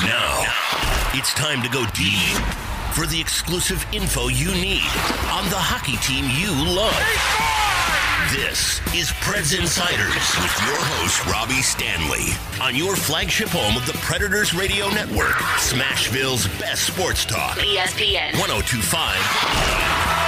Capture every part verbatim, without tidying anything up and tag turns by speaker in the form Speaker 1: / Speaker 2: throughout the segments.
Speaker 1: Now, it's time to go deep for the exclusive info you need on the hockey team you love. This is Preds Insiders with your host, Robbie Stanley, on your flagship home of the Predators Radio Network, Smashville's best sports talk.
Speaker 2: E S P N
Speaker 1: one oh two point five.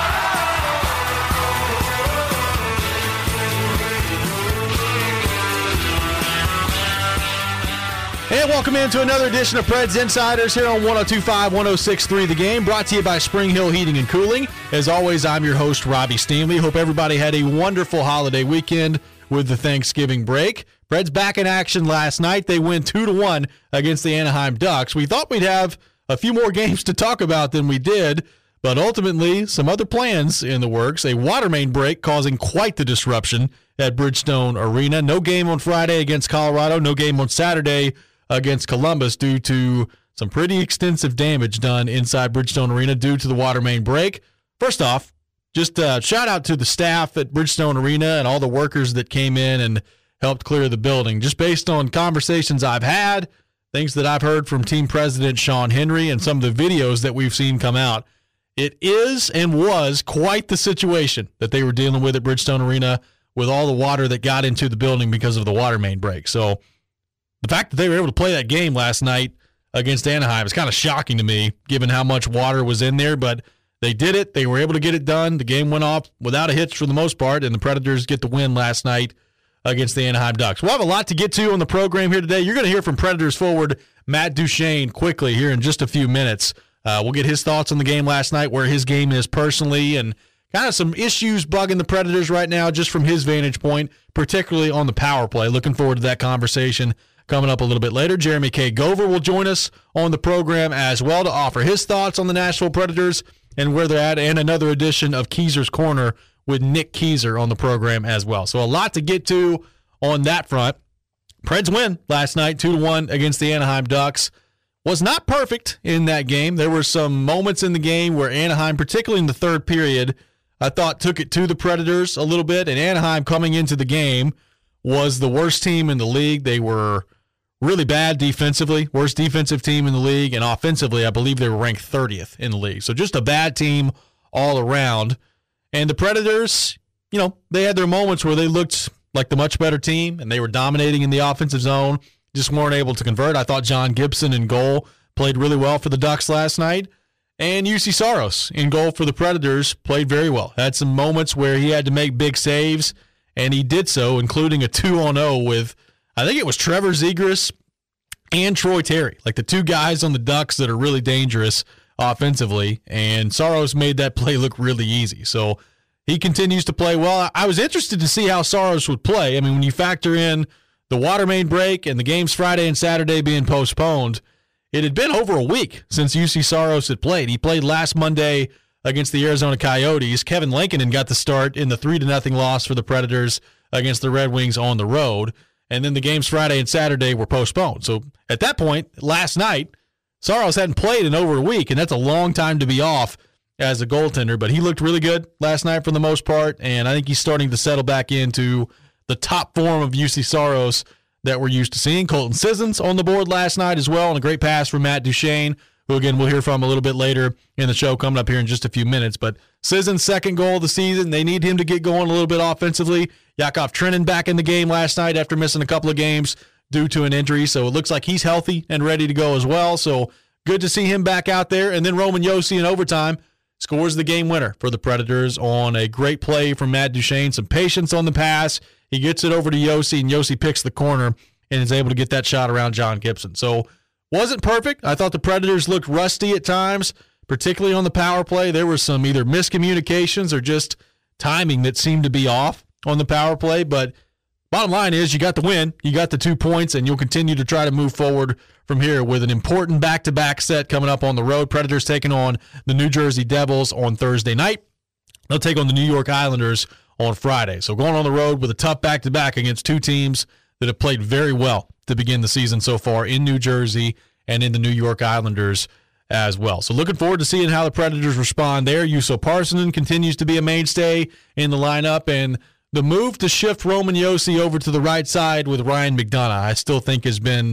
Speaker 3: And welcome into another edition of Preds Insiders here on one oh two point five, one oh six point three The Game, brought to you by Spring Hill Heating and Cooling. As always, I'm your host, Robbie Stanley. Hope everybody had a wonderful holiday weekend with the Thanksgiving break. Preds back in action last night. They win two to one against the Anaheim Ducks. We thought we'd have a few more games to talk about than we did, but ultimately some other plans in the works. A water main break causing quite the disruption at Bridgestone Arena. No game on Friday against Colorado. No game on Saturday against Columbus due to some pretty extensive damage done inside Bridgestone Arena due to the water main break. First off, just a shout out to the staff at Bridgestone Arena and all the workers that came in and helped clear the building. Just based on conversations I've had, things that I've heard from team president Sean Henry and some of the videos that we've seen come out, it is and was quite the situation that they were dealing with at Bridgestone Arena with all the water that got into the building because of the water main break. So the fact that they were able to play that game last night against Anaheim is kind of shocking to me, given how much water was in there. But they did it. They were able to get it done. The game went off without a hitch for the most part, and the Predators get the win last night against the Anaheim Ducks. We'll have a lot to get to on the program here today. You're going to hear from Predators forward Matt Duchene quickly here in just a few minutes. Uh, we'll get his thoughts on the game last night, where his game is personally, and kind of some issues bugging the Predators right now just from his vantage point, particularly on the power play. Looking forward to that conversation coming up a little bit later. Jeremy K. Gover will join us on the program as well to offer his thoughts on the Nashville Predators and where they're at, and another edition of Keezer's Corner with Nick Keezer on the program as well. So a lot to get to on that front. Preds win last night, two to one against the Anaheim Ducks. Was not perfect in that game. There were some moments in the game where Anaheim, particularly in the third period, I thought took it to the Predators a little bit, and Anaheim coming into the game was the worst team in the league. They were really bad defensively, worst defensive team in the league, and offensively, I believe they were ranked thirtieth in the league. So just a bad team all around. And the Predators, you know, they had their moments where they looked like the much better team, and they were dominating in the offensive zone, just weren't able to convert. I thought John Gibson in goal played really well for the Ducks last night. And U C Saros in goal for the Predators played very well. Had some moments where he had to make big saves, and he did so, including a two on oh with, I think it was Trevor Zegras and Troy Terry, like the two guys on the Ducks that are really dangerous offensively, and Saros made that play look really easy. So he continues to play well. I was interested to see how Saros would play. I mean, when you factor in the water main break and the games Friday and Saturday being postponed, it had been over a week since U C Saros had played. He played last Monday against the Arizona Coyotes. Kevin Lankinen got the start in the three to nothing loss for the Predators against the Red Wings on the road. And then the games Friday and Saturday were postponed. So at that point, last night, Saros hadn't played in over a week, and that's a long time to be off as a goaltender. But he looked really good last night for the most part, and I think he's starting to settle back into the top form of U C Saros that we're used to seeing. Colton Sissons on the board last night as well, and a great pass from Matt Duchene, who, again, we'll hear from a little bit later in the show coming up here in just a few minutes. But Sissons' second goal of the season, they need him to get going a little bit offensively. Yakov Trenin back in the game last night after missing a couple of games due to an injury, so it looks like he's healthy and ready to go as well. So good to see him back out there. And then Roman Josi in overtime scores the game winner for the Predators on a great play from Matt Duchene. Some patience on the pass. He gets it over to Josi, and Josi picks the corner and is able to get that shot around John Gibson. So wasn't perfect. I thought the Predators looked rusty at times, particularly on the power play. There were some either miscommunications or just timing that seemed to be off on the power play. But bottom line is you got the win, you got the two points, and you'll continue to try to move forward from here with an important back-to-back set coming up on the road. Predators taking on the New Jersey Devils on Thursday night. They'll take on the New York Islanders on Friday. So going on the road with a tough back-to-back against two teams that have played very well to begin the season so far in New Jersey and in the New York Islanders as well. So looking forward to seeing how the Predators respond there. Juuso Parssinen continues to be a mainstay in the lineup, and the move to shift Roman Josi over to the right side with Ryan McDonagh, I still think has been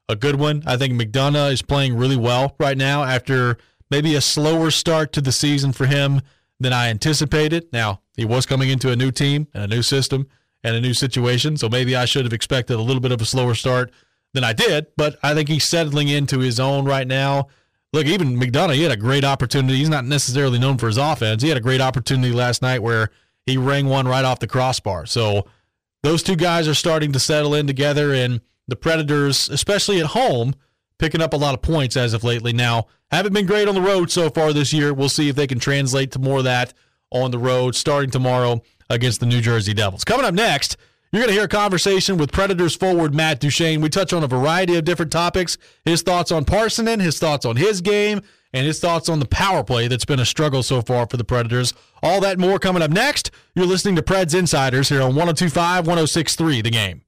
Speaker 3: a good one. I think McDonough is playing really well right now after maybe a slower start to the season for him than I anticipated. Now, he was coming into a new team and a new system and a new situation, so maybe I should have expected a little bit of a slower start than I did, but I think he's settling into his own right now. Look, even McDonough, he had a great opportunity. He's not necessarily known for his offense. He had a great opportunity last night where he rang one right off the crossbar. So those two guys are starting to settle in together, and the Predators, especially at home, picking up a lot of points as of lately. Now, haven't been great on the road so far this year. We'll see if they can translate to more of that on the road starting tomorrow against the New Jersey Devils. Coming up next, you're going to hear a conversation with Predators forward Matt Duchene. We touch on a variety of different topics, his thoughts on Parssinen, his thoughts on his game, and his thoughts on the power play that's been a struggle so far for the Predators. All that and more coming up next. You're listening to Preds Insiders here on one oh two point five, one oh six point three The Game.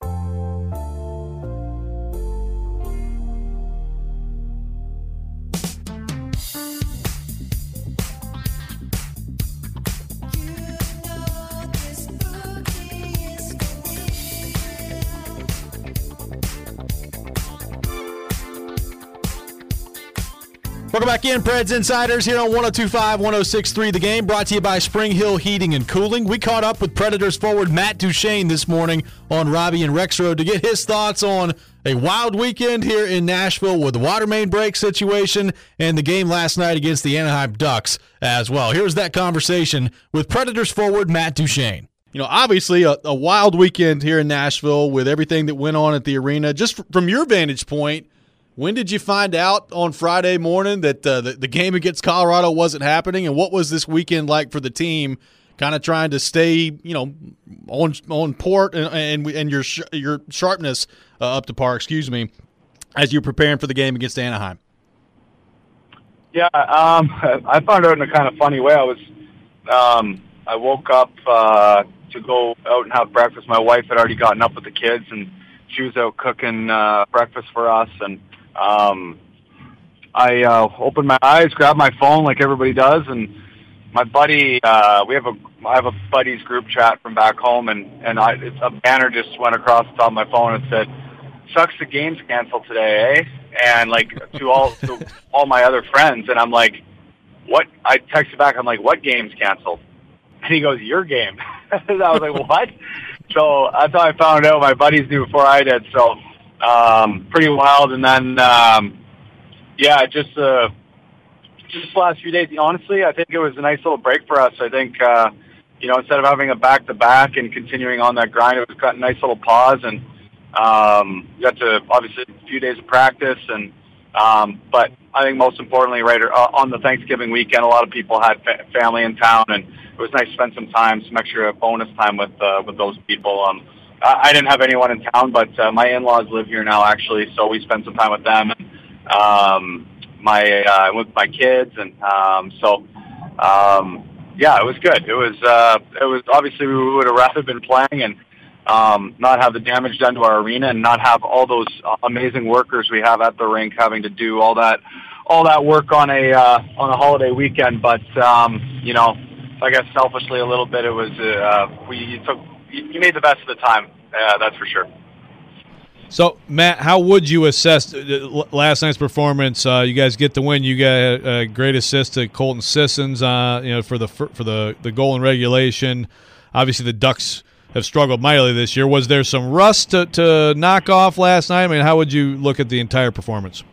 Speaker 3: Welcome back in, Preds Insiders, here on one oh two point five, one oh six point three The Game, brought to you by Spring Hill Heating and Cooling. We caught up with Predators forward Matt Duchene this morning on Robbie and Rex Road to get his thoughts on a wild weekend here in Nashville with the water main break situation and the game last night against the Anaheim Ducks as well. Here's that conversation with Predators forward Matt Duchene.
Speaker 2: You know, obviously a, a wild weekend here in Nashville with everything that went on at the arena. Just f- from your vantage point, when did you find out on Friday morning that uh, the, the game against Colorado wasn't happening, and what was this weekend like for the team, kind of trying to stay, you know, on on port and and, and your sh- your sharpness uh, up to par, excuse me, as you're preparing for the game against Anaheim?
Speaker 4: Yeah, um, I found out in a kind of funny way. I was, um, I woke up uh, to go out and have breakfast. My wife had already gotten up with the kids, and she was out cooking uh, breakfast for us, and Um, I uh, opened my eyes, grabbed my phone like everybody does, and my buddy, uh, we have a, I have a buddy's group chat from back home, and, and I, it's, a banner just went across the top of my phone and said, "Sucks the game's canceled today, eh?" And like to all, to all my other friends, and I'm like, "What?" I texted back, I'm like, "What game's canceled?" And he goes, "Your game." I was like, "What?" So that's how I found out. My buddies knew before I did, so Um, pretty wild. And then, um, yeah, just, uh, just the last few days, honestly, I think it was a nice little break for us. I think, uh, you know, instead of having a back-to-back and continuing on that grind, it was a nice little pause. And, um, we got to, obviously, a few days of practice. And, um, but I think most importantly, right, uh, on the Thanksgiving weekend, a lot of people had fa- family in town, and it was nice to spend some time, some extra bonus time with, uh, with those people. Um, I didn't have anyone in town, but uh, my in-laws live here now, actually, so we spent some time with them. And, um, my uh, with my kids, and um, so um, yeah, it was good. It was uh, it was obviously we would have rather been playing and um, not have the damage done to our arena, and not have all those amazing workers we have at the rink having to do all that all that work on a uh, on a holiday weekend. But um, you know, I guess selfishly a little bit, it was uh, we took. You made the best of the time, uh, that's for sure.
Speaker 2: So, Matt, how would you assess last night's performance? Uh, you guys get the win. You got a great assist to Colton Sissons, uh, you know, for the for the, the goal in regulation. Obviously, the Ducks have struggled mightily this year. Was there some rust to, to knock off last night? I mean, how would you look at the entire performance?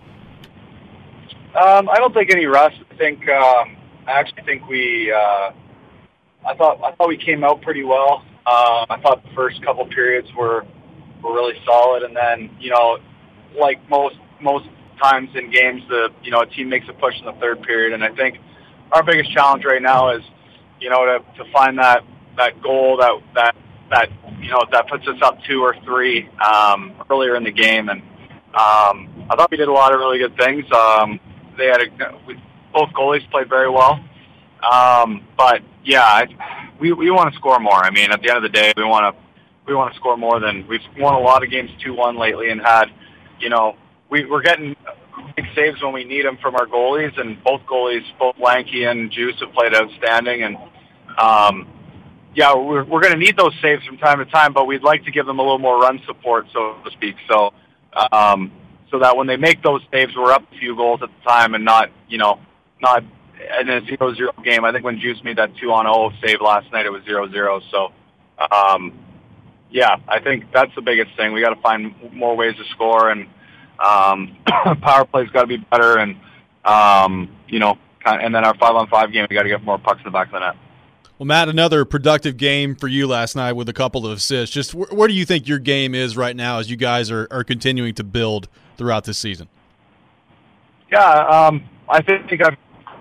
Speaker 4: Um, I don't think any rust. I think um, I actually think we. Uh, I thought I thought we came out pretty well. Um, I thought the first couple periods were were really solid, and then you know, like most most times in games, the you know a team makes a push in the third period, and I think our biggest challenge right now is you know to to find that that goal that that that you know that puts us up two or three um, earlier in the game, and um, I thought we did a lot of really good things. Um, they had a, we, both goalies played very well, um, but yeah. I, We we want to score more. I mean, at the end of the day, we want to we want to score more than we've won a lot of games two one lately, and had, you know, we we're getting big saves when we need them from our goalies, and both goalies, both Lanky and Juice, have played outstanding, and um, yeah, we're we're going to need those saves from time to time, but we'd like to give them a little more run support, so to speak. So, um, so that when they make those saves, we're up a few goals at the time and not, you know, not in a zero zero game. I think when Juice made that two on oh save last night, it was zero zero. So, um, yeah, I think that's the biggest thing. We got to find more ways to score, and um, power play's got to be better, and um, you know, and then our five on five game, we got to get more pucks in the back of the net.
Speaker 2: Well, Matt, another productive game for you last night with a couple of assists. Just wh- where do you think your game is right now as you guys are, are continuing to build throughout this season?
Speaker 4: Yeah, um, I think I've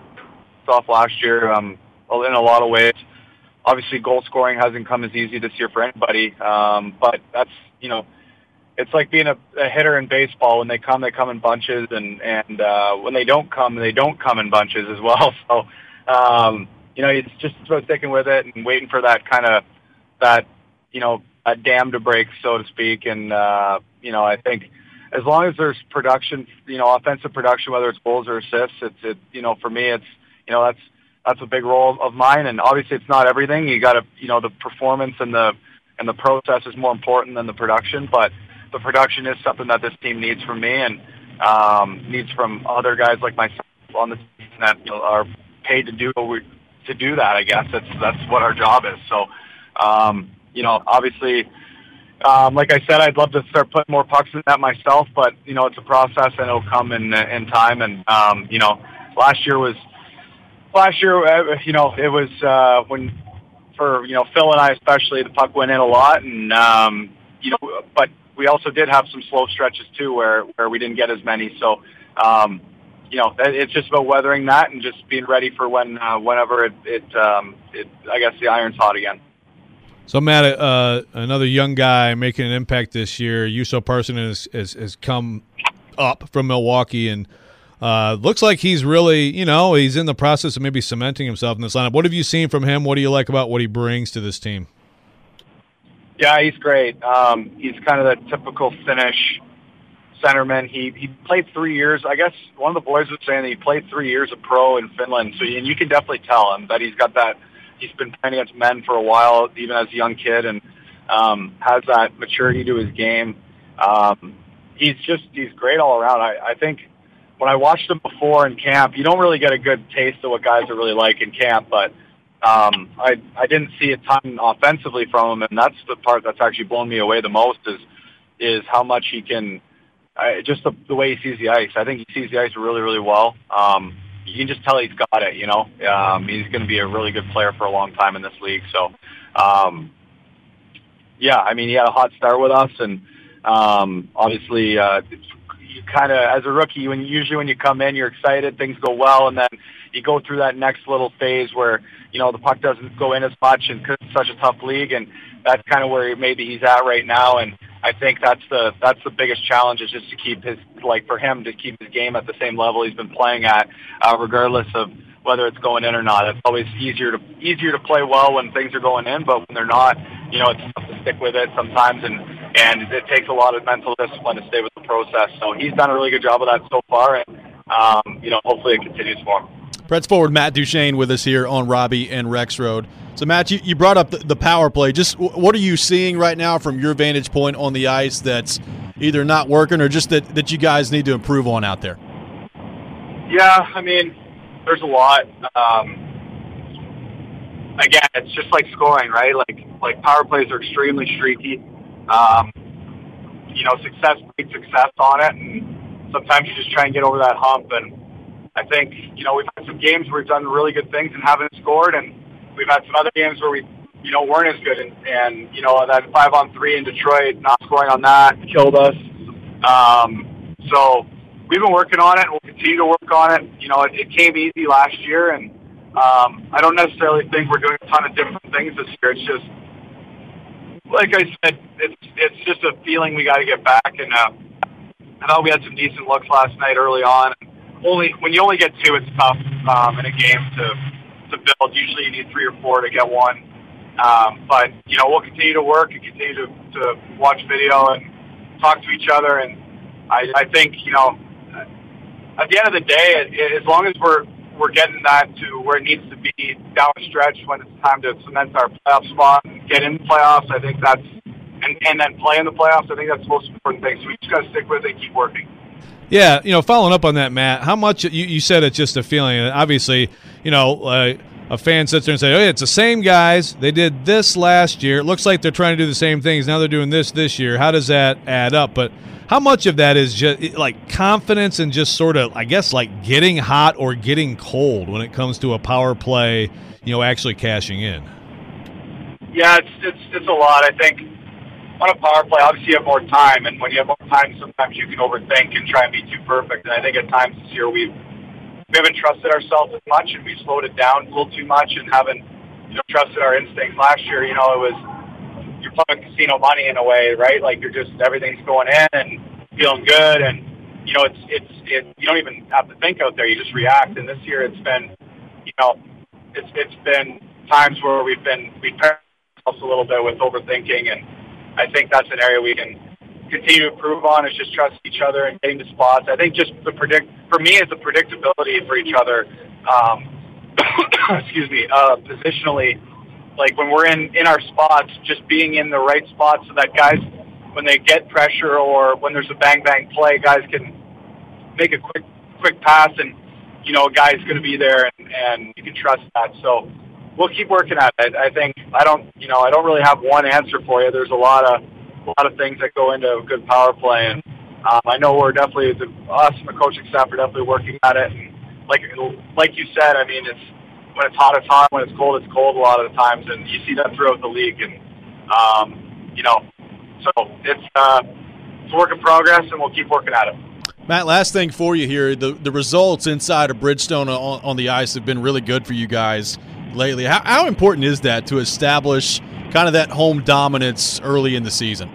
Speaker 4: off last year um, in a lot of ways. Obviously, goal scoring hasn't come as easy this year for anybody, um, but that's, you know, it's like being a, a hitter in baseball. When they come, they come in bunches, and, and uh, when they don't come, they don't come in bunches as well. So, um, you know, it's just about sticking with it and waiting for that kind of, that, you know, a dam to break, so to speak. And, uh, you know, I think as long as there's production, you know, offensive production, whether it's goals or assists, it's, it, you know, for me, it's, you know, that's, that's a big role of mine. And obviously it's not everything. You got to, you know, the performance and the, and the process is more important than the production, but the production is something that this team needs from me and, um, needs from other guys like myself on the team that, you know, are paid to do what we, to do that. I guess that's that's what our job is. So, um, you know, obviously, um, like I said, I'd love to start putting more pucks in that myself, but you know, it's a process and it'll come in in time. And um, you know, last year was last year. Uh, you know, it was uh, when for you know Phil and I especially, the puck went in a lot, and um, you know, but we also did have some slow stretches too, where where we didn't get as many. So. Um, You know, it's just about weathering that and just being ready for when, uh, whenever it, it, um, it, I guess the iron's hot again.
Speaker 3: So, Matt, uh, another young guy making an impact this year. Juuso Parssinen has, has, has come up from Milwaukee and uh, looks like he's really, you know, he's in the process of maybe cementing himself in this lineup. What have you seen from him? What do you like about what he brings to this team?
Speaker 4: Yeah, he's great. Um, he's kind of the typical Finnish centerman. He he played three years. I guess one of the boys was saying that he played three years of pro in Finland. So and you can definitely tell him that he's got that. He's been playing against men for a while, even as a young kid, and um, has that maturity to his game. Um, he's just he's great all around. I, I think when I watched him before in camp, you don't really get a good taste of what guys are really like in camp, but um, I I didn't see a ton offensively from him, and that's the part that's actually blown me away the most is is how much he can. I, just the, the way he sees the ice. I think he sees the ice really, really well. Um, you can just tell he's got it, you know. Um, he's going to be a really good player for a long time in this league. So, um, yeah, I mean, he had a hot start with us, and um, obviously uh, you kind of, as a rookie, when usually when you come in, you're excited, things go well, and then you go through that next little phase where, you know, the puck doesn't go in as much and 'cause it's such a tough league, and that's kind of where maybe he's at right now. And I think that's the that's the biggest challenge is just to keep his, like for him to keep his game at the same level he's been playing at, uh, regardless of whether it's going in or not. It's always easier to easier to play well when things are going in, but when they're not, you know, it's tough to stick with it sometimes, and and it takes a lot of mental discipline to stay with the process. So he's done a really good job of that so far, and um, you know, hopefully it continues for him.
Speaker 2: Preds forward Matt Duchene with us here on Robbie and Rex Road. So, Matt, you, you brought up the, the power play. Just w- what are you seeing right now from your vantage point on the ice that's either not working or just that, that you guys need to improve on out there?
Speaker 4: Yeah, I mean, there's a lot. Um, again, it's just like scoring, right? Like like power plays are extremely streaky. Um, you know, success breeds success on it, and sometimes you just try and get over that hump. And I think, you know, we've had some games where we've done really good things and haven't scored, and we've had some other games where we, you know, weren't as good. And, and you know, that five on three in Detroit, not scoring on that killed us. Um, so we've been working on it, and we'll continue to work on it. You know, it, it came easy last year, and um, I don't necessarily think we're doing a ton of different things this year. It's just, like I said, it's it's just a feeling we got to get back. And uh, I thought we had some decent looks last night early on. Only when you only get two, it's tough um, in a game to to build. Usually you need three or four to get one. Um, but, you know, we'll continue to work and continue to, to watch video and talk to each other. And I, I think, you know, at the end of the day, it, it, as long as we're we're getting that to where it needs to be down the stretch when it's time to cement our playoff spot and get in the playoffs, I think that's, and, and then play in the playoffs, I think that's the most important thing. So we just got to stick with it and keep working.
Speaker 5: Yeah, you know, following up on that, Matt, how much you, you said it's just a feeling. And obviously, you know, uh, a fan sits there and says, oh, yeah, it's the same guys. They did this last year. It looks like they're trying to do the same things. Now they're doing this this year. How does that add up? But how much of that is just like confidence and just sort of, I guess, like getting hot or getting cold when it comes to a power play, you know, actually cashing in?
Speaker 4: Yeah, it's it's it's a lot. I think on a power play, obviously you have more time, and when you have more time, sometimes you can overthink and try and be too perfect. And I think at times this year we've we haven't trusted ourselves as much, and we slowed it down a little too much, and haven't you know trusted our instincts. Last year, you know, it was you're playing casino money in a way, right? Like you're just everything's going in and feeling good, and you know it's it's it, you don't even have to think out there; you just react. And this year, it's been you know it's it's been times where we've been we pair ourselves a little bit with overthinking, and I think that's an area we can continue to improve on, is just trust each other and getting the spots. I think just the predict for me is the predictability for each other. Um, excuse me, uh, positionally, like when we're in, in our spots, just being in the right spot so that guys, when they get pressure or when there's a bang bang play, guys can make a quick quick pass, and you know a guy's going to be there, and, and you can trust that. So we'll keep working at it. I think I don't, you know, I don't really have one answer for you. There's a lot of a lot of things that go into a good power play, and um, I know we're definitely the, us and the coaching staff are definitely working at it. And like like you said, I mean, it's when it's hot, it's hot. When it's cold, it's cold. A lot of the times, and you see that throughout the league. And um, you know, so it's uh, it's a work in progress, and we'll keep working at it.
Speaker 2: Matt, last thing for you here. The the results inside of Bridgestone on, on the ice have been really good for you guys lately. How, how important is that to establish kind of that home dominance early in the season?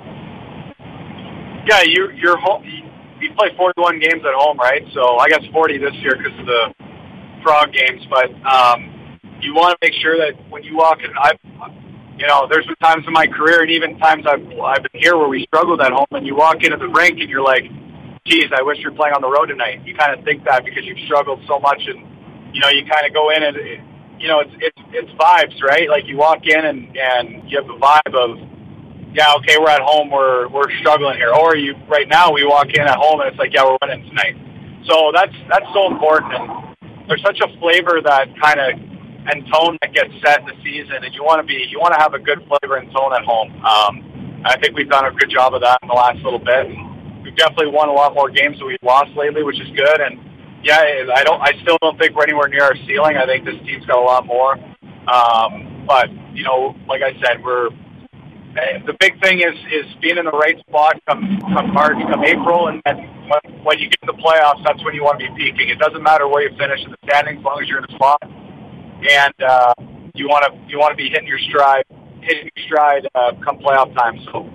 Speaker 4: Yeah, you, you're home. You play forty-one games at home, right? So I guess forty this year because of the Frog games. But um, you want to make sure that when you walk in, I've, you know, there's been times in my career and even times I've, I've been here where we struggled at home, and you walk into the rink and you're like, geez, I wish you were playing on the road tonight. You kind of think that because you've struggled so much, and, you know, you kind of go in and, you know, it's it's it's vibes, right? Like you walk in and, and you have the vibe of, yeah, okay, we're at home, we're we're struggling here. Or you right now we walk in at home and it's like, yeah, we're winning tonight. So that's that's so important. And there's such a flavor that kind of and tone that gets set in the season, and you want to be you want to have a good flavor and tone at home. Um, I think we've done a good job of that in the last little bit. And we've definitely won a lot more games than we've lost lately, which is good. And yeah, I don't. I still don't think we're anywhere near our ceiling. I think this team's got a lot more. Um, but you know, like I said, we're the big thing is is being in the right spot come come March, come April, and then when, when you get to the playoffs, that's when you want to be peaking. It doesn't matter where you finish in the standings, as long as you're in a spot, and uh, you want to you want to be hitting your stride, hitting your stride uh, come playoff time. So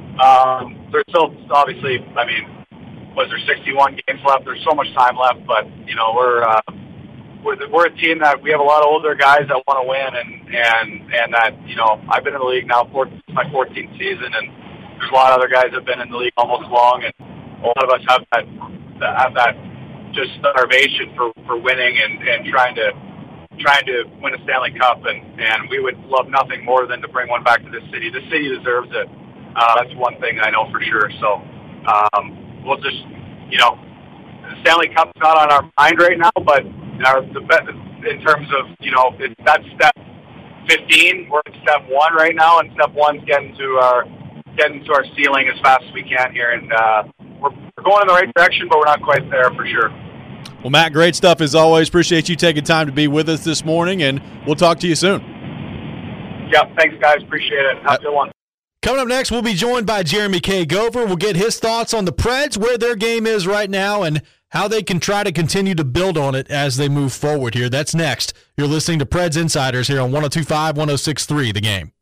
Speaker 4: um, there's still obviously, I mean. Was there sixty-one games left? There's so much time left, but you know we're uh, we're the, we're a team that we have a lot of older guys that want to win, and and and that you know I've been in the league now for my fourteenth season, and there's a lot of other guys that have been in the league almost long, and a lot of us have that have that just starvation for, for winning and, and trying to trying to win a Stanley Cup, and, and we would love nothing more than to bring one back to this city. This city deserves it. Uh, that's one thing I know for sure. So. Um, We'll just, you know, the Stanley Cup's not on our mind right now, but our, the in terms of, you know, it's that's step fifteen. We're at step one right now, and step one's getting to our getting to our ceiling as fast as we can here, and uh, we're, we're going in the right direction, but we're not quite there for sure.
Speaker 2: Well, Matt, great stuff as always. Appreciate you taking time to be with us this morning, and we'll talk to you soon.
Speaker 4: Yeah, thanks, guys. Appreciate it. Have a good one.
Speaker 3: Coming up next, we'll be joined by Jeremy K. Gover. We'll get his thoughts on the Preds, where their game is right now, and how they can try to continue to build on it as they move forward here. That's next. You're listening to Preds Insiders here on one oh two point five, one oh six point three The Game.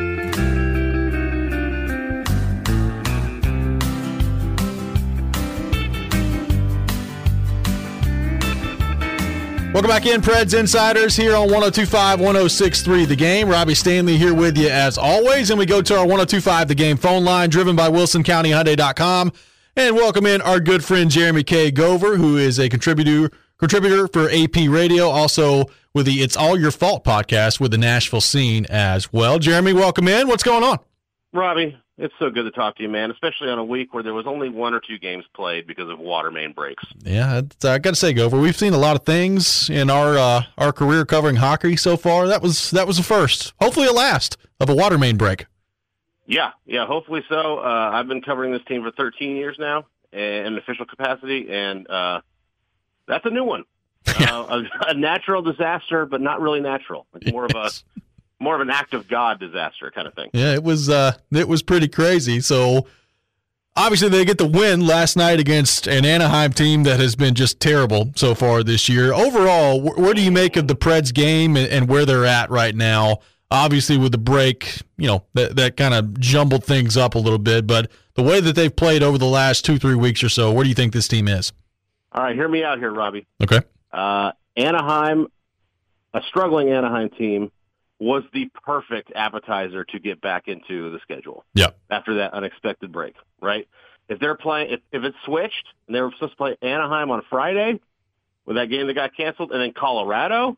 Speaker 3: Welcome back in, Preds Insiders, here on one oh two point five, one oh six point three The Game. Robbie Stanley here with you as always, and we go to our one oh two point five The Game phone line, driven by Wilson County Hyundai dot com, and welcome in our good friend Jeremy K. Gover, who is a contributor contributor for A P Radio, also with the It's All Your Fault podcast with the Nashville scene as well. Jeremy, welcome in. What's going on?
Speaker 6: Robbie, It's so good to talk to you, man, especially on a week where there was only one or two games played because of water main breaks.
Speaker 3: Yeah, I got to say, Gopher, we've seen a lot of things in our uh, our career covering hockey so far. That was that was the first, hopefully a last, of a water main break.
Speaker 6: Yeah, yeah, hopefully so. Uh, I've been covering this team for thirteen years now in an official capacity, and uh, that's a new one. Uh, a, a natural disaster, but not really natural. It's more yes. of a more of an act of God disaster kind of thing.
Speaker 3: Yeah, it was uh, it was pretty crazy. So obviously they get the win last night against an Anaheim team that has been just terrible so far this year. Overall, wh- what do you make of the Preds game and, and where they're at right now? Obviously with the break, you know, that, that kind of jumbled things up a little bit, but the way that they've played over the last two, three weeks or so, where do you think this team is?
Speaker 6: All right, hear me out here, Robbie.
Speaker 3: Okay.
Speaker 6: Uh, Anaheim, a struggling Anaheim team, was the perfect appetizer to get back into the schedule.
Speaker 3: Yeah.
Speaker 6: After that unexpected break, right? If they're playing, if, if it's switched and they were supposed to play Anaheim on Friday, with that game that got canceled, and then Colorado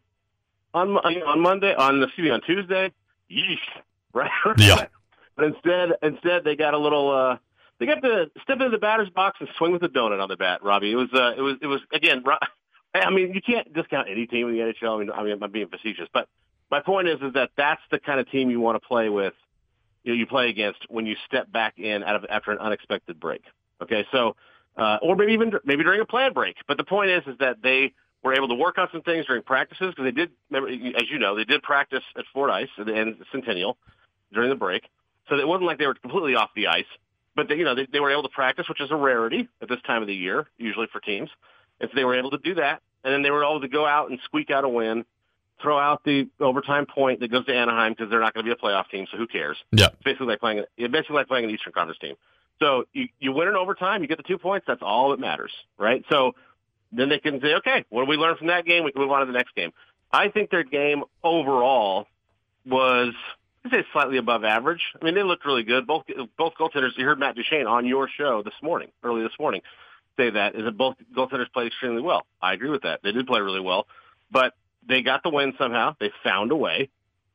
Speaker 6: on on Monday, on excuse me, on Tuesday, yeesh, right?
Speaker 3: Yeah.
Speaker 6: But instead, instead they got a little. Uh, they got to step into the batter's box and swing with a donut on the bat, Robbie. It was, uh, it was, it was again. I mean, you can't discount any team in the N H L. I mean, I mean, I'm being facetious, but my point is, is that that's the kind of team you want to play with, you know, you play against when you step back in out of after an unexpected break. Okay, so uh, or maybe even maybe during a planned break. But the point is, is that they were able to work on some things during practices because they did, as you know, they did practice at Fort Ice and Centennial during the break. So it wasn't like they were completely off the ice, but they, you know, they, they were able to practice, which is a rarity at this time of the year, usually for teams. And so they were able to do that, and then they were able to go out and squeak out a win, throw out the overtime point that goes to Anaheim because they're not going to be a playoff team, so who cares?
Speaker 3: Yeah.
Speaker 6: It's basically like playing, it's basically like playing an Eastern Conference team. So you, you win in overtime, you get the two points, that's all that matters, right? So then they can say, okay, what did we learn from that game? We can move on to the next game. I think their game overall was, I'd say, slightly above average. I mean, they looked really good. Both both goaltenders, you heard Matt Duchene on your show this morning, early this morning, say that, is that both goaltenders played extremely well. I agree with that. They did play really well. But they got the win somehow. They found a way.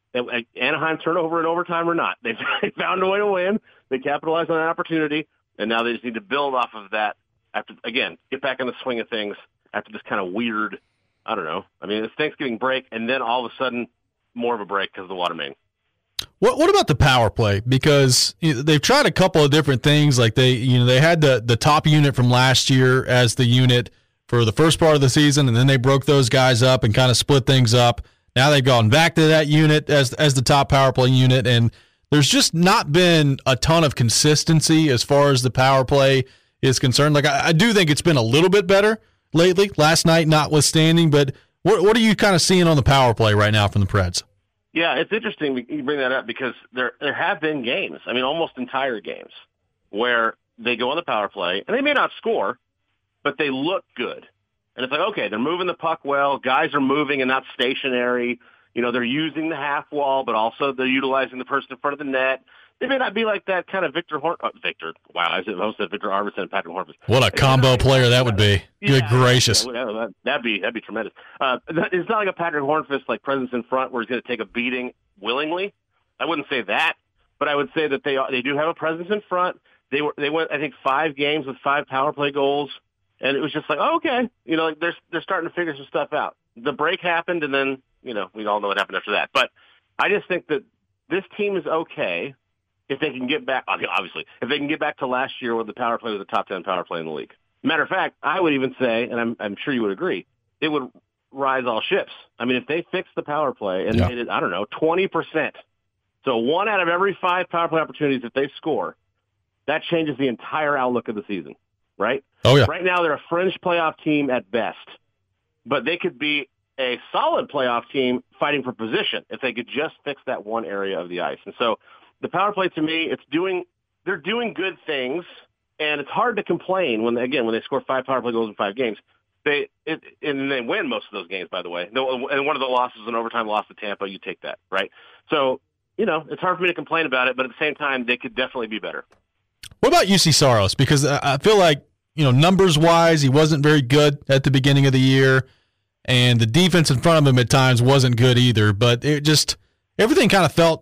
Speaker 6: Anaheim turnover in overtime or not, they found a way to win. They capitalized on that opportunity, and now they just need to build off of that. After again, get back in the swing of things after this kind of weird, I don't know. I mean, it's Thanksgiving break, and then all of a sudden, more of a break because of the water main.
Speaker 3: What What about the power play? Because you know, they've tried a couple of different things. Like they, you know, they had the the top unit from last year as the unit for the first part of the season, and then they broke those guys up and kind of split things up. Now they've gone back to that unit as as the top power play unit, and there's just not been a ton of consistency as far as the power play is concerned. Like I, I do think it's been a little bit better lately, last night notwithstanding, but what what are you kind of seeing on the power play right now from the Preds?
Speaker 6: Yeah, it's interesting you bring that up because there there have been games, I mean almost entire games, where they go on the power play, and they may not score, but they look good. And it's like, okay, they're moving the puck well. Guys are moving and not stationary. You know, they're using the half wall, but also they're utilizing the person in front of the net. They may not be like that kind of Victor Horn. Uh, Victor, wow, I almost said Victor Arvidsson and Patrick Hornqvist.
Speaker 3: What a combo player that would be. Good
Speaker 6: yeah,
Speaker 3: gracious.
Speaker 6: Yeah, that, that'd be that'd be tremendous. Uh, it's not like a Patrick Hornqvist like presence in front where he's going to take a beating willingly. I wouldn't say that, but I would say that they are, they do have a presence in front. They were they went I think five games with five power play goals. And it was just like, oh, okay, you know, like they're they're starting to figure some stuff out. The break happened, and then you know we all know what happened after that. But I just think that this team is okay if they can get back. Obviously, if they can get back to last year where the power play was the top ten power play in the league. Matter of fact, I would even say, and I'm I'm sure you would agree, it would rise all ships. I mean, if they fix the power play and
Speaker 3: yeah.
Speaker 6: made it, I don't know, twenty percent. So one out of every five power play opportunities that they score, that changes the entire outlook of the season. Right?
Speaker 3: Oh, yeah.
Speaker 6: Right now, they're a fringe playoff team at best, but they could be a solid playoff team fighting for position if they could just fix that one area of the ice. And so the power play, to me, it's doing they're doing good things, and it's hard to complain when, again, when they score five power play goals in five games. They it, and they win most of those games, by the way. And one of the losses, an overtime loss to Tampa, you take that, right? So, you know, it's hard for me to complain about it, but at the same time, they could definitely be better.
Speaker 3: What about U C Saros? Because I feel like, you know, numbers-wise, he wasn't very good at the beginning of the year, and the defense in front of him at times wasn't good either. But it just everything kind of felt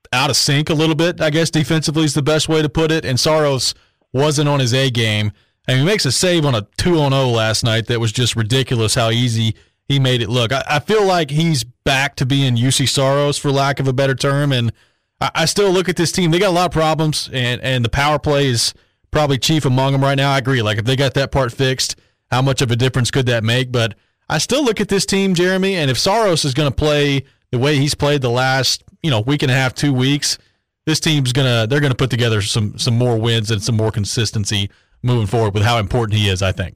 Speaker 3: out of sync a little bit, I guess defensively is the best way to put it, and Saros wasn't on his A game. And he makes a save on a two on oh last night that was just ridiculous how easy he made it look. I, I feel like he's back to being U C Saros, for lack of a better term, and I, I still look at this team. They got a lot of problems, and, and the power play is probably chief among them right now. I agree. Like, if they got that part fixed, how much of a difference could that make? But I still look at this team, Jeremy, and if Saros is going to play the way he's played the last, you know, week and a half, two weeks, this team's gonna they're gonna put together some some more wins and some more consistency moving forward with how important he is, I think.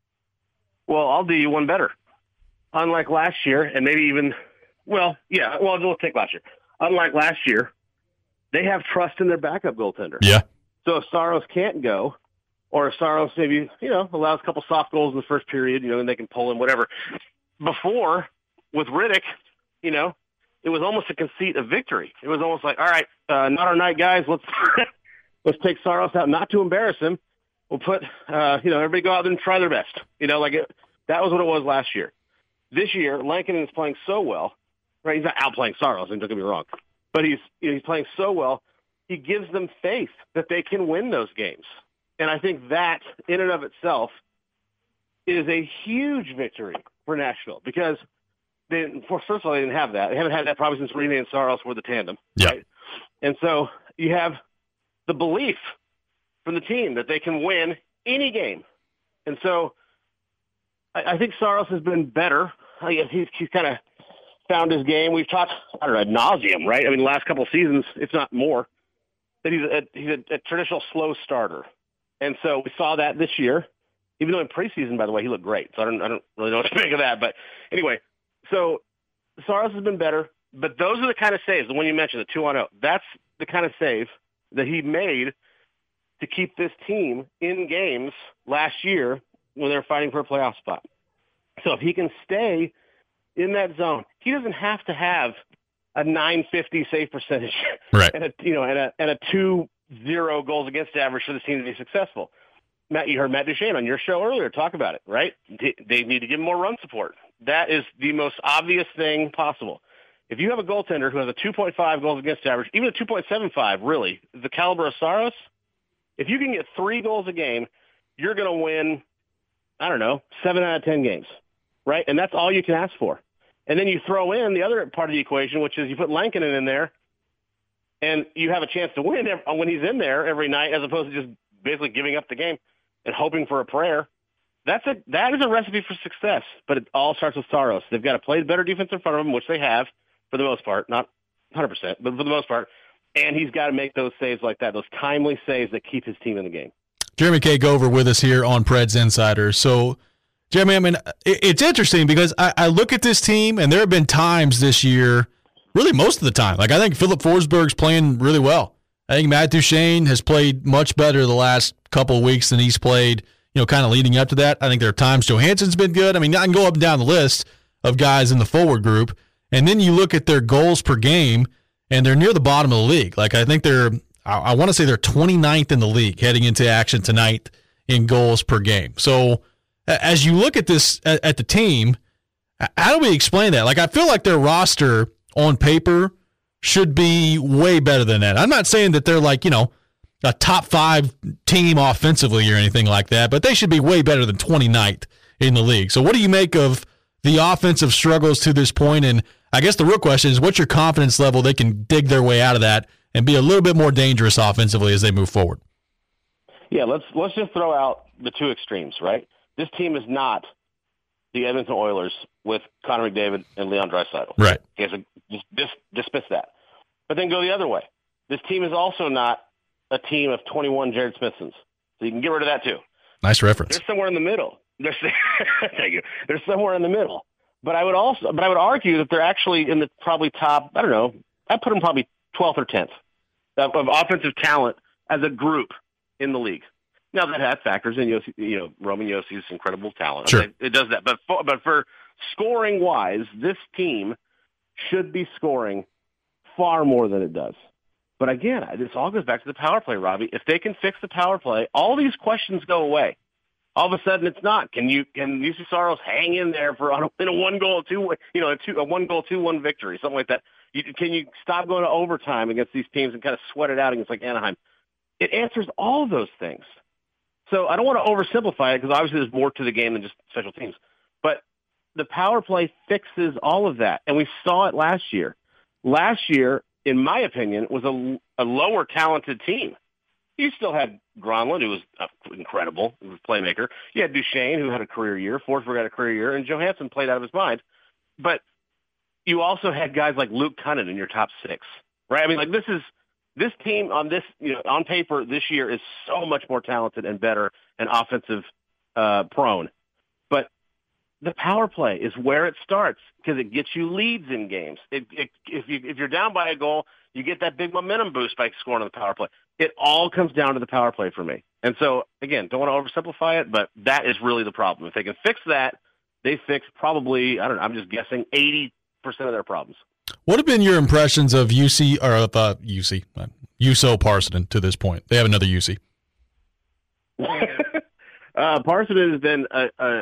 Speaker 6: Well, I'll do you one better. Unlike last year, and maybe even, well, yeah, well, we'll take last year. Unlike last year, they have trust in their backup goaltender.
Speaker 3: Yeah.
Speaker 6: So if Saros can't go, or if Saros maybe, you know, allows a couple soft goals in the first period, you know, and they can pull in whatever. Before, with Riddick, you know, it was almost a conceit of victory. It was almost like, all right, uh, not our night, guys. Let's let's take Saros out, not to embarrass him. We'll put, uh, you know, everybody go out there and try their best. You know, like it, that was what it was last year. This year, Lankinen is playing so well, right? He's not outplaying Saros, don't get me wrong, but he's you know, he's playing so well. He gives them faith that they can win those games, and I think that in and of itself is a huge victory for Nashville because they, first of all, they didn't have that. They haven't had that probably since Rinne and Saros were the tandem,
Speaker 3: yeah.
Speaker 6: Right? And so you have the belief from the team that they can win any game. And so I, I think Saros has been better. I guess he's, he's kind of found his game. We've talked, I don't know, ad nauseum, right? I mean, the last couple of seasons, if not more, that he's a, he's a, a traditional slow starter. And so we saw that this year, even though in preseason, by the way, he looked great. So I don't, I don't really know what to make of that. But anyway, so Saros has been better. But those are the kind of saves, the one you mentioned, the two on oh. That's the kind of save that he made to keep this team in games last year when they were fighting for a playoff spot. So if he can stay in that zone, he doesn't have to have a nine fifty save percentage,
Speaker 3: right?
Speaker 6: And a you know and a and a two zero goals against average for this team to be successful. Matt, you heard Matt Duchene on your show earlier talk about it, right? They need to give him more run support. That is the most obvious thing possible. If you have a goaltender who has a two point five goals against average, even a two point seven five, really, the caliber of Saros, if you can get three goals a game, you're going to win, I don't know, seven out of ten games, right? And that's all you can ask for. And then you throw in the other part of the equation, which is you put Lankinen in there, and you have a chance to win when he's in there every night as opposed to just basically giving up the game and hoping for a prayer. That's a, that is a recipe for success, but it all starts with Saros. They've got to play better defense in front of them, which they have for the most part, not one hundred percent, but for the most part. And he's got to make those saves like that, those timely saves that keep his team in the game.
Speaker 3: Jeremy K. Gover with us here on Preds Insider. So, Jeremy, I mean, it's interesting because I, I look at this team, and there have been times this year, really most of the time. Like, I think Philip Forsberg's playing really well. I think Matt Duchene has played much better the last couple of weeks than he's played, you know, kind of leading up to that. I think there are times Johansson's been good. I mean, I can go up and down the list of guys in the forward group. And then you look at their goals per game, and they're near the bottom of the league. Like, I think they're, I, I want to say they're twenty-ninth in the league heading into action tonight in goals per game. So as you look at this, at, at the team, how do we explain that? Like, I feel like their roster on paper should be way better than that. I'm not saying that they're like, you know, a top five team offensively or anything like that, but they should be way better than twenty-ninth in the league. So what do you make of the offensive struggles to this point? And I guess the real question is, what's your confidence level they can dig their way out of that and be a little bit more dangerous offensively as they move forward?
Speaker 6: Yeah, let's let's just throw out the two extremes, right? This team is not the Edmonton Oilers with Connor McDavid and Leon Draisaitl.
Speaker 3: Right.
Speaker 6: Okay, so just, just dismiss that. But then go the other way. This team is also not a team of twenty-one Jared Smithsons. So you can get rid of that too.
Speaker 3: Nice reference.
Speaker 6: They're somewhere in the middle. They're, thank you. They're somewhere in the middle. But I would also, but I would argue that they're actually in the probably top, I don't know, I'd put them probably twelfth or tenth of, of offensive talent as a group in the league. Now that has factors in, Yossi, you know, Roman Yossi's incredible talent.
Speaker 3: Sure.
Speaker 6: Okay, it does that. But for, but for scoring wise, this team should be scoring far more than it does. But again, this all goes back to the power play, Robbie. If they can fix the power play, all these questions go away. all of a sudden it's not. Can you can U C Soros hang in there for on a, in a one goal two you know a two a one goal two one victory, something like that? You, can you stop going to overtime against these teams and kind of sweat it out against like Anaheim? It answers all of those things. So I don't want to oversimplify it because obviously there's more to the game than just special teams. But the power play fixes all of that, and we saw it last year. Last year, in my opinion, was a, a lower talented team. You still had Gronlund, who was uh, incredible, who was a playmaker. You had Duchesne, who had a career year. Forsberg had a career year, and Johansson played out of his mind. But you also had guys like Luke Cunnin in your top six, right? I mean, like this is this team on this, you know, on paper this year is so much more talented and better and offensive uh, prone. But the power play is where it starts because it gets you leads in games. It, it, if you if you're down by a goal, you get that big momentum boost by scoring on the power play. It all comes down to the power play for me. And so, again, don't want to oversimplify it, but that is really the problem. If they can fix that, they fix probably, I don't know, I'm just guessing eighty percent of their problems.
Speaker 3: What have been your impressions of U C or of uh, U C, uh, U S O Parson to this point? They have another U C.
Speaker 6: uh, Parson has been a, a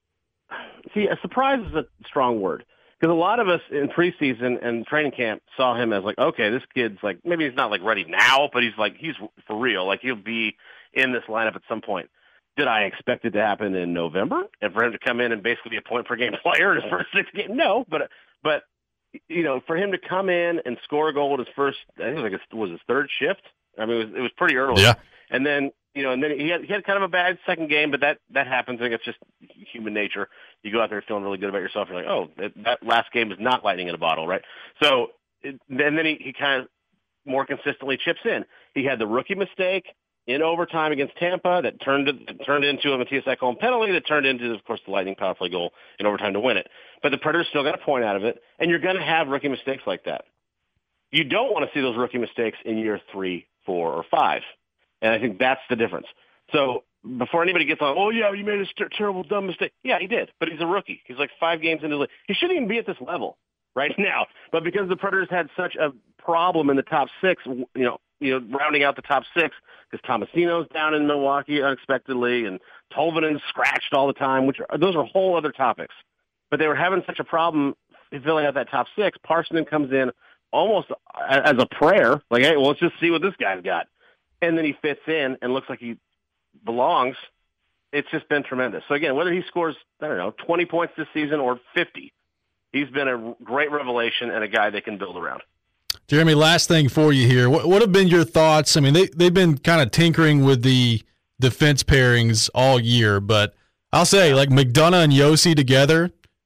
Speaker 6: see a surprise is a strong word because a lot of us in preseason and training camp saw him as like, okay, this kid's like maybe he's not like ready now, but he's like he's for real, like he'll be in this lineup at some point. Did I expect it to happen in November and for him to come in and basically be a point per game player in his first six games? No, but but you know, for him to come in and score a goal at his first, I think it was like it was his third shift. I mean, it was, it was pretty early.
Speaker 3: Yeah.
Speaker 6: And then you know, and then he had he had kind of a bad second game, but that that happens. I think it's just human nature. You go out there feeling really good about yourself. You're like, oh, that, that last game is not lightning in a bottle, right? So it, and then he, he kind of more consistently chips in. He had the rookie mistake in overtime against Tampa that turned that turned into a Matthias Ekholm penalty that turned into, of course, the Lightning power play goal in overtime to win it. But the Predators still got a point out of it, and you're going to have rookie mistakes like that. You don't want to see those rookie mistakes in year three, four, or five, and I think that's the difference. So before anybody gets on, oh, yeah, you made a st- terrible, dumb mistake. Yeah, he did, but he's a rookie. He's like five games into the league. He shouldn't even be at this level right now. But because the Predators had such a problem in the top six, you know, you know, rounding out the top six, because Tomasino's down in Milwaukee unexpectedly, and Tolvanen's scratched all the time, which are, those are whole other topics. But they were having such a problem filling out that top six. Parson comes in almost as a prayer, like, hey, well, let's just see what this guy's got. And then he fits in and looks like he belongs. It's just been tremendous. So, again, whether he scores, I don't know, twenty points this season or fifty, he's been a great revelation and a guy they can build around.
Speaker 3: Jeremy, last thing for you here. What, what have been your thoughts? I mean, they, they've been kind of tinkering with the defense pairings all year, but I'll say, like, McDonough and Josi together,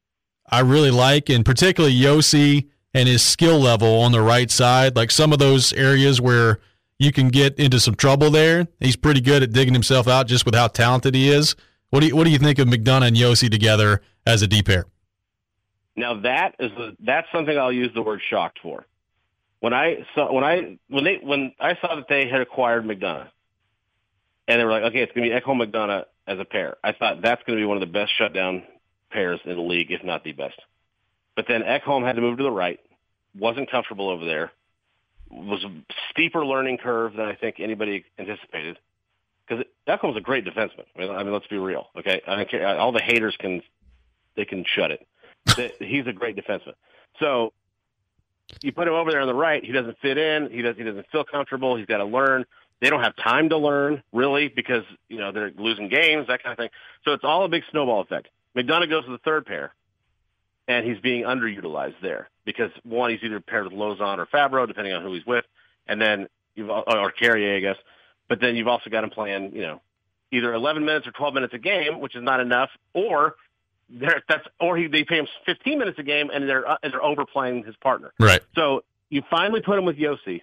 Speaker 3: I really like, and particularly Josi and his skill level on the right side. Like, some of those areas where you can get into some trouble there, he's pretty good at digging himself out just with how talented he is. What do you, what do you think of McDonough and Josi together as a D pair?
Speaker 6: Now, that is a, that's something I'll use the word shocked for. When I saw when I when they when I saw that they had acquired McDonough, and they were like, okay, it's going to be Ekholm McDonough as a pair. I thought that's going to be one of the best shutdown pairs in the league, if not the best. But then Ekholm had to move to the right, wasn't comfortable over there, was a steeper learning curve than I think anybody anticipated. Because Ekholm's a great defenseman. I mean, I mean, let's be real, okay? I don't care. All the haters can they can shut it. He's a great defenseman. So you put him over there on the right, he doesn't fit in. He doesn't. He doesn't feel comfortable. He's got to learn. They don't have time to learn, really, because you know they're losing games, that kind of thing. So it's all a big snowball effect. McDonough goes to the third pair, and he's being underutilized there because one, he's either paired with Lauzon or Fabro, depending on who he's with, and then you've or Carrier, I guess. But then you've also got him playing, you know, either eleven minutes or twelve minutes a game, which is not enough, or They're, that's or he, they pay him fifteen minutes a game, and they're uh, and they're overplaying his partner.
Speaker 3: Right.
Speaker 6: So you finally put him with Josi,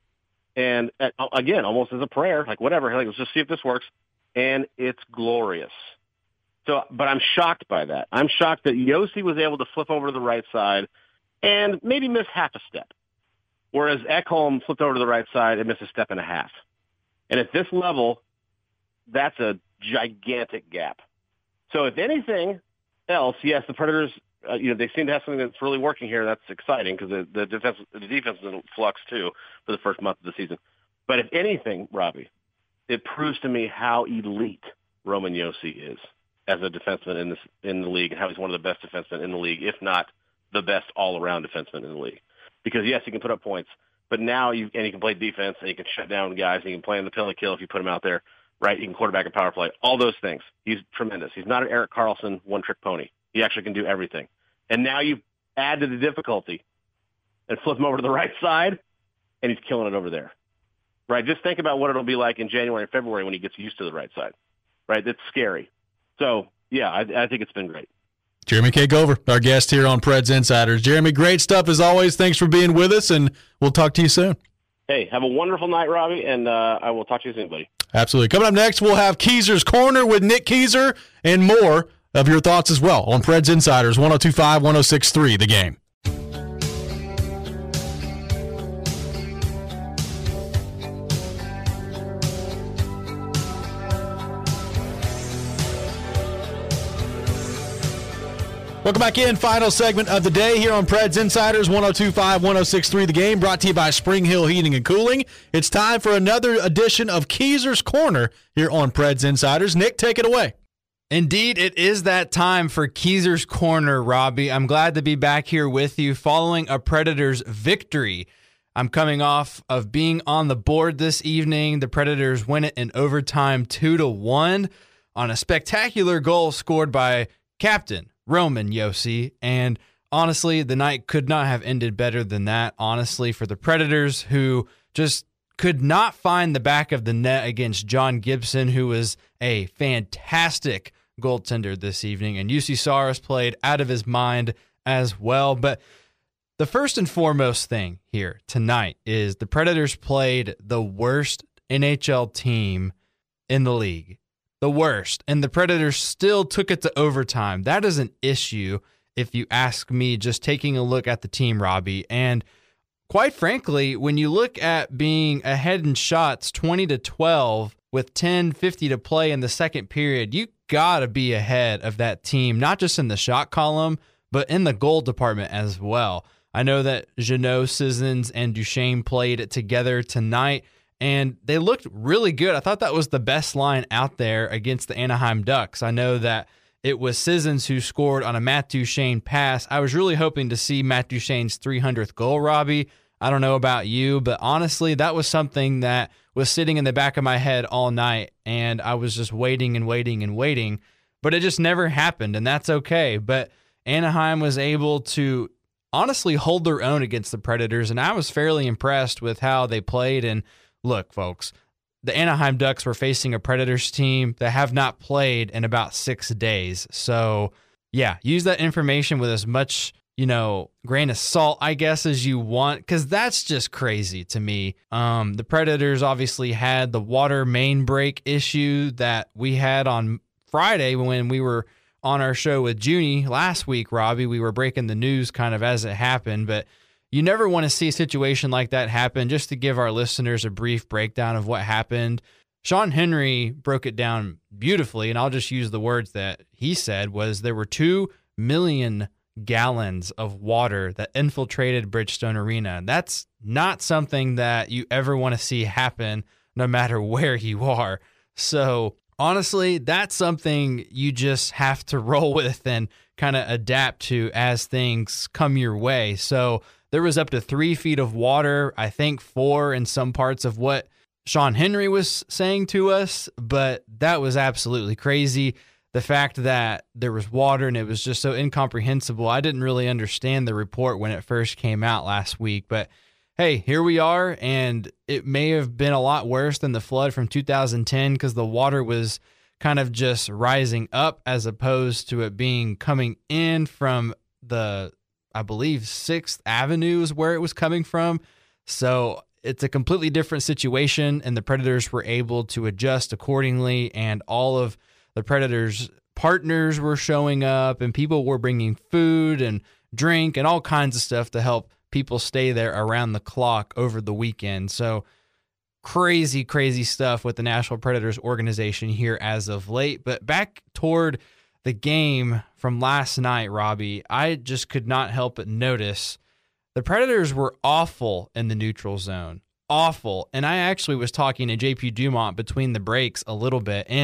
Speaker 6: and at, again, almost as a prayer, like whatever, like let's just see if this works, and it's glorious. So, but I'm shocked by that. I'm shocked that Josi was able to flip over to the right side and maybe miss half a step, whereas Ekholm flipped over to the right side and missed a step and a half. And at this level, that's a gigantic gap. So, if anything else, yes, the Predators, uh, you know, they seem to have something that's really working here. That's exciting because the, the defense, the defense is in flux too for the first month of the season. But if anything, Robbie, it proves to me how elite Roman Josi is as a defenseman in this in the league, and how he's one of the best defensemen in the league, if not the best all-around defenseman in the league. Because yes, he can put up points, but now you and he can play defense, and he can shut down guys, and he can play on the penalty kill if you put him out there, right? He can quarterback a power play, all those things. He's tremendous. He's not an Erik Karlsson one-trick pony. He actually can do everything. And now you add to the difficulty and flip him over to the right side, and he's killing it over there. Right? Just think about what it'll be like in January and February when he gets used to the right side. Right? That's scary. So, yeah, I, I think it's been great.
Speaker 3: Jeremy Kagover, our guest here on Preds Insiders. Jeremy, great stuff as always. Thanks for being with us, and we'll talk to you soon.
Speaker 6: Hey, have a wonderful night, Robbie, and uh, I will talk to you soon, buddy.
Speaker 3: Absolutely. Coming up next, we'll have Keezer's Corner with Nick Keezer and more of your thoughts as well on Preds Insiders, one oh two point five, one oh six point three, The Game. Welcome back in. Final segment of the day here on Preds Insiders, one oh two point five, one oh six point three The Game, brought to you by Spring Hill Heating and Cooling. It's time for another edition of Keezer's Corner here on Preds Insiders. Nick, take it away.
Speaker 7: Indeed, it is that time for Keezer's Corner, Robbie. I'm glad to be back here with you following a Predators victory. I'm coming off of being on the board this evening. The Predators win it in overtime two to one on a spectacular goal scored by Captain Roman Josi, and honestly, the night could not have ended better than that, honestly, for the Predators, who just could not find the back of the net against John Gibson, who was a fantastic goaltender this evening, and U C Saros played out of his mind as well. But the first and foremost thing here tonight is the Predators played the worst N H L team in the league. The worst. And the Predators still took it to overtime. That is an issue, if you ask me, just taking a look at the team, Robbie. And quite frankly, when you look at being ahead in shots twenty to twelve with ten fifty to play in the second period, you got to be ahead of that team, not just in the shot column, but in the goal department as well. I know that Jeannot, Sissons, and Duchesne played it together tonight, and they looked really good. I thought that was the best line out there against the Anaheim Ducks. I know that it was Sissons who scored on a Matt Duchesne pass. I was really hoping to see Matt Duchesne's three hundredth goal, Robbie. I don't know about you, but honestly, that was something that was sitting in the back of my head all night, and I was just waiting and waiting and waiting, but it just never happened, and that's okay. But Anaheim was able to honestly hold their own against the Predators, and I was fairly impressed with how they played. And look, folks, the Anaheim Ducks were facing a Predators team that have not played in about six days. So, yeah, use that information with as much, you know, grain of salt, I guess, as you want, because that's just crazy to me. Um, the Predators obviously had the water main break issue that we had on Friday when we were on our show with Junie last week, Robbie. We were breaking the news kind of as it happened, but you never want to see a situation like that happen. Just to give our listeners a brief breakdown of what happened, Sean Henry broke it down beautifully, and I'll just use the words that he said, was there were two million gallons of water that infiltrated Bridgestone Arena. That's not something that you ever want to see happen no matter where you are. So honestly, that's something you just have to roll with and kind of adapt to as things come your way. So there was up to three feet of water, I think four in some parts of what Sean Henry was saying to us, but that was absolutely crazy. The fact that there was water and it was just so incomprehensible. I didn't really understand the report when it first came out last week, but hey, here we are, and it may have been a lot worse than the flood from two thousand ten because the water was kind of just rising up as opposed to it being coming in from the, I believe, sixth Avenue is where it was coming from. So it's a completely different situation, and the Predators were able to adjust accordingly, and all of the Predators' partners were showing up, and people were bringing food and drink and all kinds of stuff to help people stay there around the clock over the weekend. So crazy, crazy stuff with the Nashville Predators organization here as of late. But back toward the game from last night, Robbie, I just could not help but notice the Predators were awful in the neutral zone. Awful. And I actually was talking to J P Dumont between the breaks a little bit, and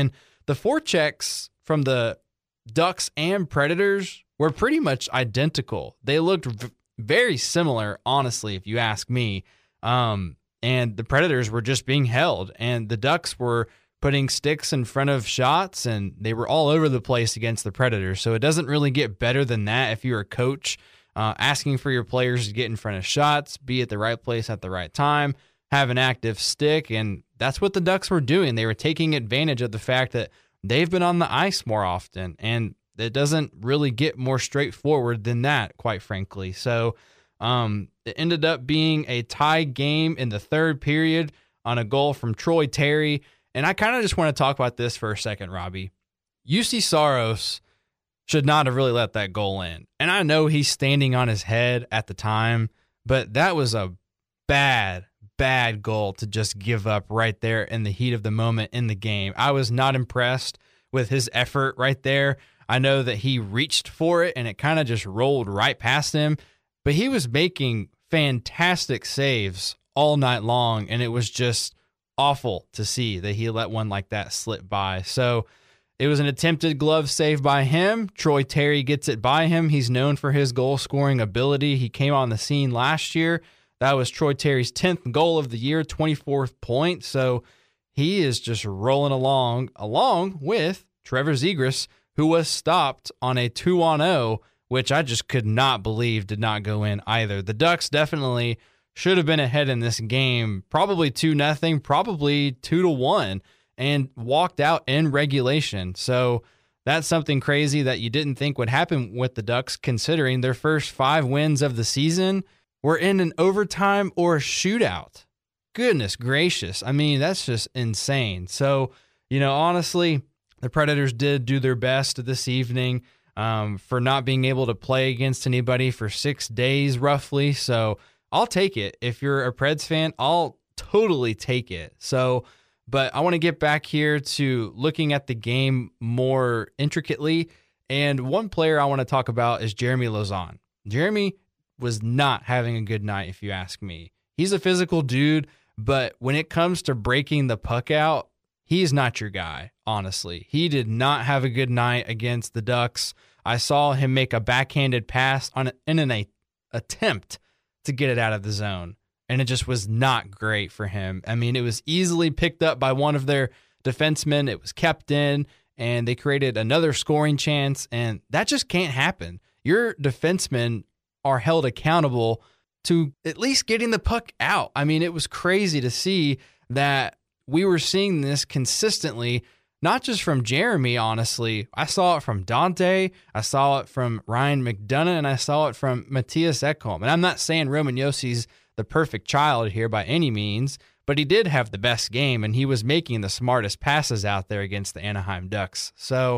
Speaker 7: the forechecks from the Ducks and Predators were pretty much identical. They looked v- very similar, honestly, if you ask me. Um, and the Predators were just being held, and the Ducks were putting sticks in front of shots, and they were all over the place against the Predators. So it doesn't really get better than that if you're a coach uh, asking for your players to get in front of shots, be at the right place at the right time, have an active stick, and that's what the Ducks were doing. They were taking advantage of the fact that they've been on the ice more often, and it doesn't really get more straightforward than that, quite frankly. So um, it ended up being a tie game in the third period on a goal from Troy Terry. And I kind of just want to talk about this for a second, Robbie. U C Saros should not have really let that goal in. And I know he's standing on his head at the time, but that was a bad, bad goal to just give up right there in the heat of the moment in the game. I was not impressed with his effort right there. I know that he reached for it and it kind of just rolled right past him, but he was making fantastic saves all night long, and it was just awful to see that he let one like that slip by. So it was an attempted glove save by him. Troy Terry gets it by him. He's known for his goal-scoring ability. He came on the scene last year. That was Troy Terry's tenth goal of the year, twenty-fourth point. So he is just rolling along, along with Trevor Zegras, who was stopped on a two on oh, which I just could not believe did not go in either. The Ducks definitely should have been ahead in this game, probably two nothing, probably two to one, and walked out in regulation. So that's something crazy that you didn't think would happen with the Ducks, considering their first five wins of the season were in an overtime or a shootout. Goodness gracious. I mean, that's just insane. So, you know, honestly, the Predators did do their best this evening um, for not being able to play against anybody for six days roughly. So I'll take it. If you're a Preds fan, I'll totally take it. So, but I want to get back here to looking at the game more intricately. And one player I want to talk about is Jeremy Lauzon. Jeremy was not having a good night, if you ask me. He's a physical dude, but when it comes to breaking the puck out, he's not your guy, honestly. He did not have a good night against the Ducks. I saw him make a backhanded pass on in an a, attempt to get it out of the zone, and it just was not great for him. I mean, it was easily picked up by one of their defensemen. It was kept in, and they created another scoring chance, and that just can't happen. Your defensemen are held accountable to at least getting the puck out. I mean, it was crazy to see that we were seeing this consistently, not just from Jeremy, honestly. I saw it from Dante, I saw it from Ryan McDonough, and I saw it from Matthias Ekholm. And I'm not saying Roman Yossi's the perfect child here by any means, but he did have the best game, and he was making the smartest passes out there against the Anaheim Ducks. So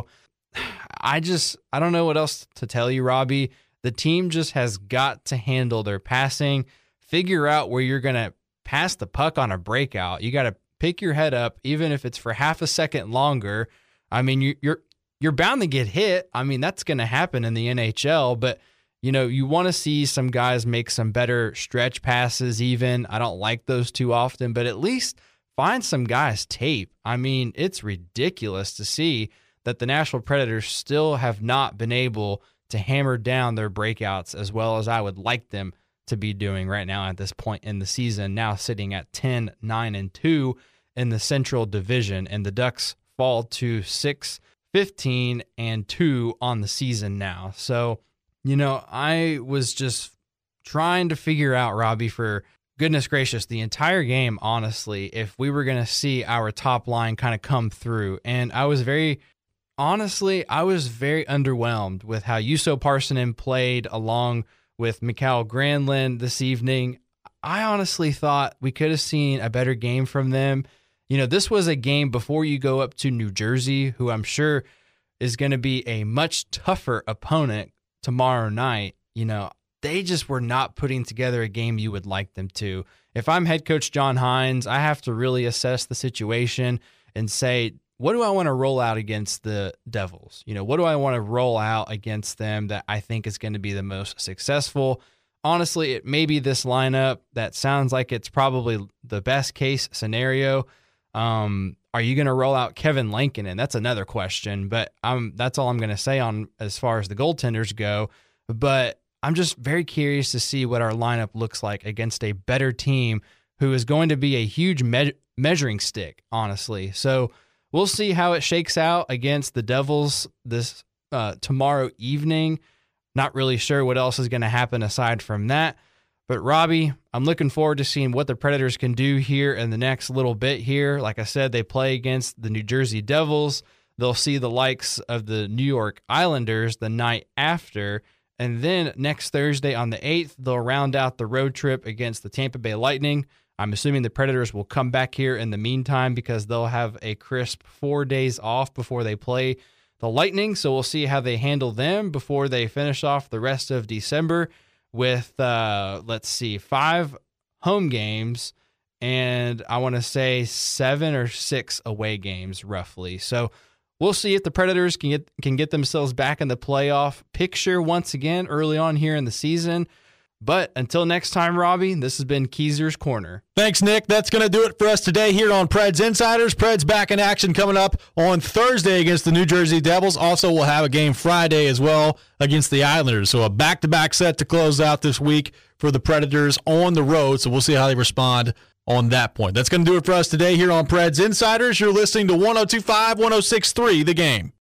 Speaker 7: I just, I don't know what else to tell you, Robbie. The team just has got to handle their passing, figure out where you're going to pass the puck on a breakout. You got to pick your head up, even if it's for half a second longer. I mean, you, you're you're bound to get hit. I mean, that's going to happen in the N H L, but you know, you want to see some guys make some better stretch passes even. I don't like those too often, but at least find some guys tape. I mean, it's ridiculous to see that the Nashville Predators still have not been able to hammer down their breakouts as well as I would like them to be doing right now at this point in the season, now sitting at ten, nine, and two in the Central Division, and the Ducks fall to six, fifteen, and two on the season now. So, you know, I was just trying to figure out, Robbie, for goodness gracious, the entire game, honestly, if we were going to see our top line kind of come through. And I was very, honestly, I was very underwhelmed with how Juuso Parssinen played along with Mikael Granlund this evening. I honestly thought we could have seen a better game from them. You know, this was a game before you go up to New Jersey, who I'm sure is going to be a much tougher opponent tomorrow night. You know, they just were not putting together a game you would like them to. If I'm head coach John Hynes, I have to really assess the situation and say, what do I want to roll out against the Devils? You know, what do I want to roll out against them that I think is going to be the most successful? Honestly, it may be this lineup that sounds like it's probably the best case scenario. Um, are you going to roll out Kevin Lankinen? That's another question, but um, that's all I'm going to say on as far as the goaltenders go. But I'm just very curious to see what our lineup looks like against a better team who is going to be a huge me- measuring stick, honestly. So we'll see how it shakes out against the Devils this uh, tomorrow evening. Not really sure what else is going to happen aside from that. But Robbie, I'm looking forward to seeing what the Predators can do here in the next little bit here. Like I said, they play against the New Jersey Devils. They'll see the likes of the New York Islanders the night after. And then next Thursday on the eighth, they'll round out the road trip against the Tampa Bay Lightning. I'm assuming the Predators will come back here in the meantime because they'll have a crisp four days off before they play the Lightning. So we'll see how they handle them before they finish off the rest of December with, uh, let's see, five home games and I want to say seven or six away games roughly. So we'll see if the Predators can get can get themselves back in the playoff picture once again early on here in the season. But until next time, Robbie, this has been Keezer's Corner.
Speaker 3: Thanks, Nick. That's going to do it for us today here on Preds Insiders. Preds back in action coming up on Thursday against the New Jersey Devils. Also, we'll have a game Friday as well against the Islanders. So a back-to-back set to close out this week for the Predators on the road. So we'll see how they respond on that point. That's going to do it for us today here on Preds Insiders. You're listening to one oh two point five, one oh six point three The Game.